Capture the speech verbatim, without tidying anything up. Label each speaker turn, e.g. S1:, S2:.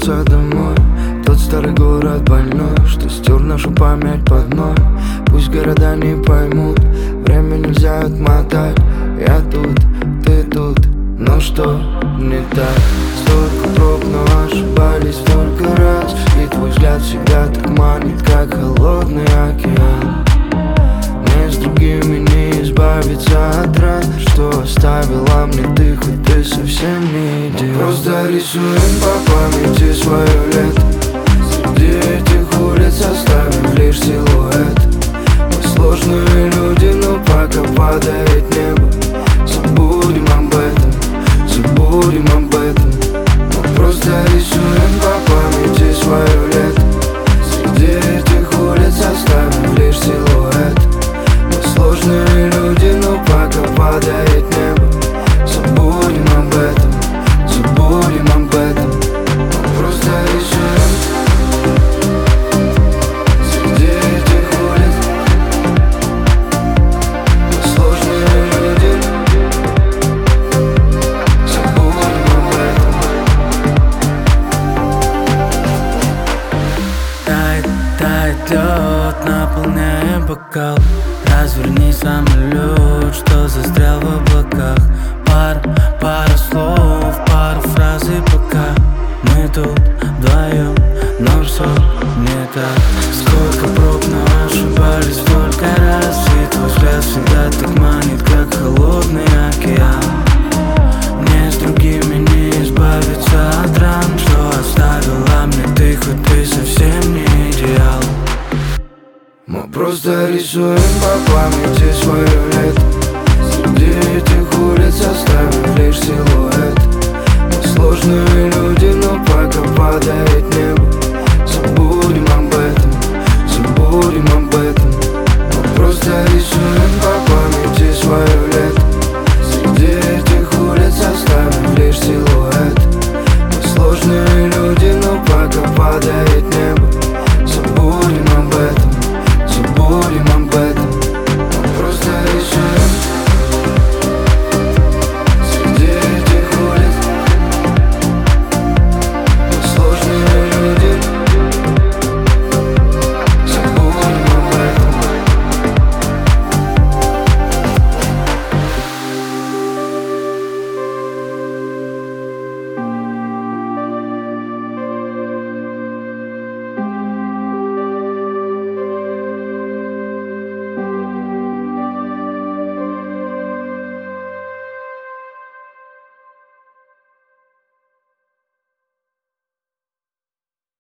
S1: вернуться домой. Тот старый город больной, что стер нашу память под ноль. Пусть города не поймут, время нельзя отмотать. Я тут, ты тут, но что не так? Столько проб, но ошибались столько раз. И твой взгляд всегда так манит, как холодный океан. Мне с другими не избавиться от ран, что оставила мне ты, хоть ты совсем не идеал. Просто рисуем по памяти свое лето. Среди этих улиц оставим лишь силуэт. Мы сложные люди, но пока падает небо. Забудем об этом, забудем об этом. Мы просто рисуем по памяти свое лето. Среди этих улиц оставим лишь силуэт. Мы сложные люди, но пока падает небо. Забудем об этом, забудем об этом. Мы просто рисуем. Среди этих улиц мы сложные люди. Забудем об этом.
S2: Тает, тает лед, наполняем бокал. Разверни самолет, что застрял в облаках. Пар, пара слов, пару фраз и пока мы тут вдвоем, но все не так. Сколько проб, но ошибались столько раз. И твой взгляд всегда так манит, как холодный океан. Мне с другими не избавиться от ран, что оставила мне ты, хоть ты совсем не идеал.
S1: Мы просто рисуем по памяти свое лето. Среди этих улиц